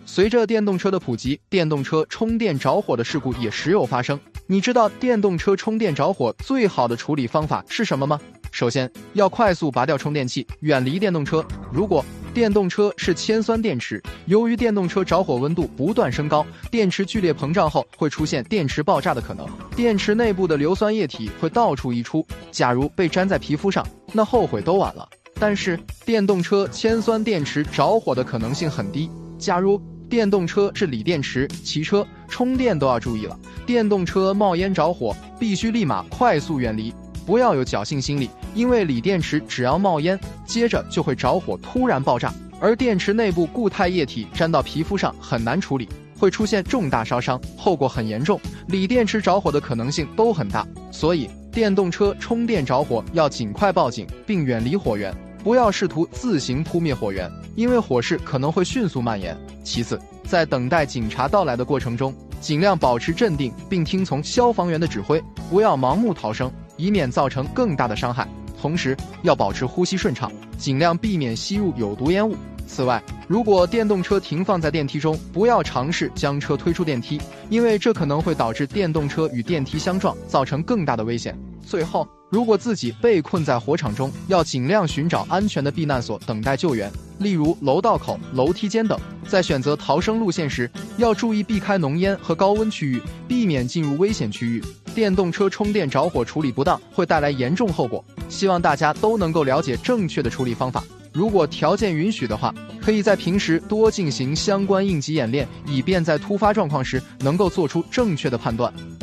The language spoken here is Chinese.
随着电动车的普及，电动车充电着火的事故也时有发生。你知道电动车充电着火最好的处理方法是什么吗？首先，要快速拔掉充电器，远离电动车。如果电动车是铅酸电池，由于电动车着火温度不断升高，电池剧烈膨胀后会出现电池爆炸的可能，电池内部的硫酸液体会到处溢出，假如被粘在皮肤上，那后悔都晚了。但是电动车铅酸电池着火的可能性很低，假如电动车是锂电池，骑车充电都要注意了。电动车冒烟着火，必须立马快速远离，不要有侥幸心理，因为锂电池只要冒烟，接着就会着火突然爆炸，而电池内部固态液体沾到皮肤上很难处理，会出现重大烧伤，后果很严重。锂电池着火的可能性都很大，所以电动车充电着火要尽快报警并远离火源，不要试图自行扑灭火源，因为火势可能会迅速蔓延。其次，在等待警察到来的过程中，尽量保持镇定并听从消防员的指挥，不要盲目逃生，以免造成更大的伤害。同时要保持呼吸顺畅，尽量避免吸入有毒烟雾。此外，如果电动车停放在电梯中，不要尝试将车推出电梯，因为这可能会导致电动车与电梯相撞，造成更大的危险。最后，如果自己被困在火场中，要尽量寻找安全的避难所等待救援，例如楼道口、楼梯间等。在选择逃生路线时，要注意避开浓烟和高温区域，避免进入危险区域。电动车充电着火处理不当会带来严重后果，希望大家都能够了解正确的处理方法。如果条件允许的话，可以在平时多进行相关应急演练，以便在突发状况时能够做出正确的判断。